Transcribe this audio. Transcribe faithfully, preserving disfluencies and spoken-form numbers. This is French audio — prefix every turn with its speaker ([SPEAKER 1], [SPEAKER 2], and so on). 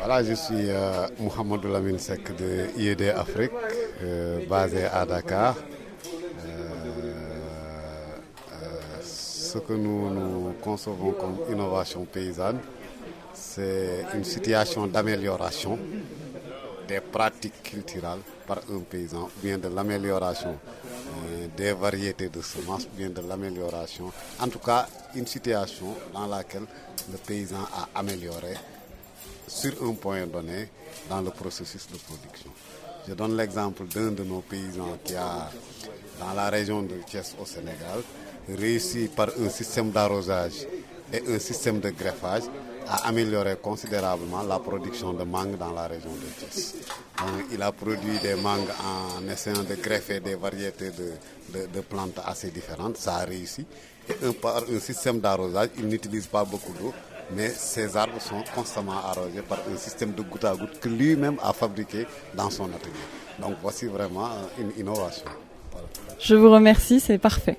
[SPEAKER 1] Voilà, je suis euh, Mohamedou Lamine Seck de I E D Afrique, euh, basé à Dakar. Euh, euh, ce que nous, nous concevons comme innovation paysanne, c'est une situation d'amélioration des pratiques culturelles par un paysan, bien de l'amélioration euh, des variétés de semences, bien de l'amélioration, en tout cas une situation dans laquelle le paysan a amélioré sur un point donné dans le processus de production. Je donne l'exemple d'un de nos paysans qui a, dans la région de Thiès au Sénégal, réussi par un système d'arrosage et un système de greffage à améliorer considérablement la production de mangue dans la région de Thiès. Donc, il a produit des mangues en essayant de greffer des variétés de, de, de plantes assez différentes, ça a réussi. Et un, par un système d'arrosage, il n'utilise pas beaucoup d'eau, mais ces arbres sont constamment arrosés par un système de goutte à goutte que lui-même a fabriqué dans son atelier. Donc voici vraiment une innovation. Voilà.
[SPEAKER 2] Je vous remercie, c'est parfait.